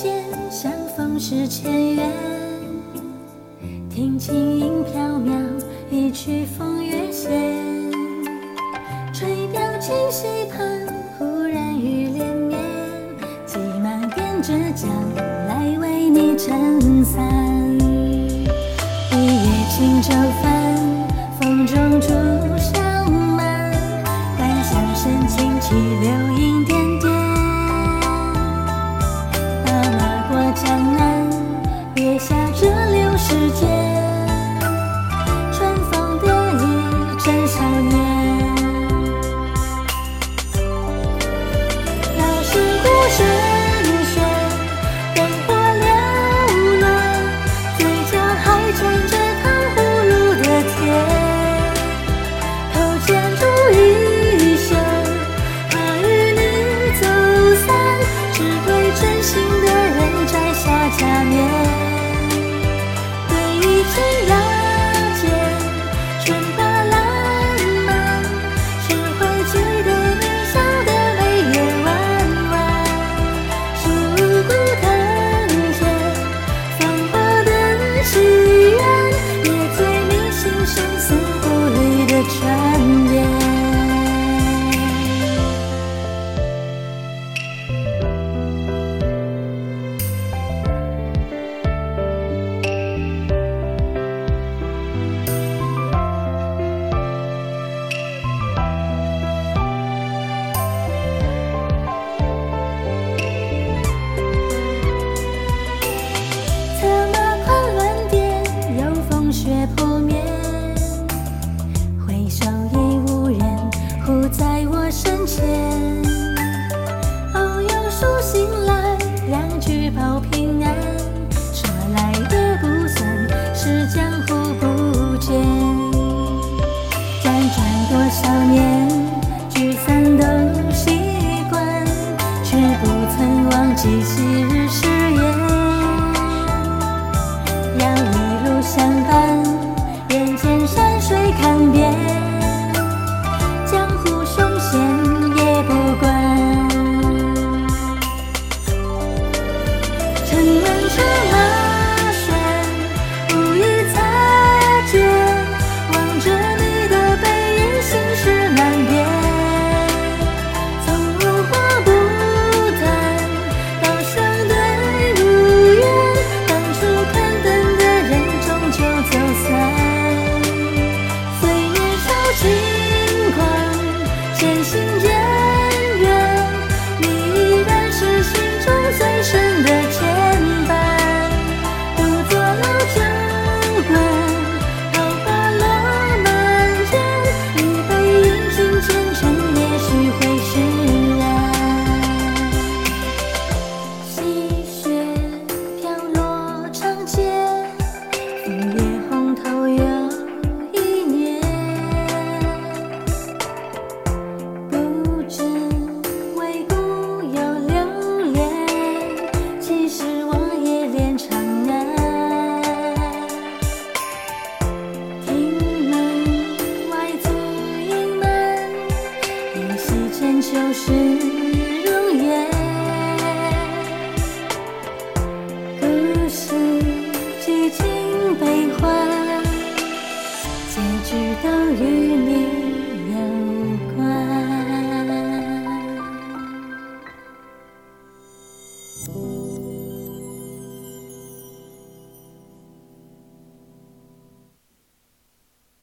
间，相逢是前缘。听琴音飘渺，一曲风月闲。吹表清溪畔，忽然雨连绵。骑马踮着脚来为你撑伞。一叶轻舟帆，风中竹香满。关晓声轻起，流萤点点。打马过江南，月下这流时间。春风得意正少年。老是孤身悬，灯火缭乱，嘴角还沾着糖葫芦的甜。头间珠一袖，怕与你走散，只对真心的人摘下假面。对一群崖间，春花烂漫，是会记得你笑的眉眼弯弯。树骨藤间，芳华的祈愿，也醉你心生死不离的传言。策马宽乱颠，有风雪扑面。回首已无人护在我身前。偶有书信来，两句报平安。说来的不算是江湖不见。辗转多少年，聚散都习惯，却不曾忘记昔日誓言。要一路相伴，眼前山水看遍，江湖凶险也不管。城门车马喧，无意擦肩，望着你的背影，心事难辨。从无话不谈，到相对无言，当初看灯的人终究走散。随年少轻狂，渐行渐远，你依然是心中最深的牵绊。独坐老酒馆，桃花落满肩，一杯饮尽前尘，也许会释然。细雪飘落长街，枫叶红透又一年。不知为故有流连，其实我也恋长安。庭门外足影满，依稀见旧时容颜。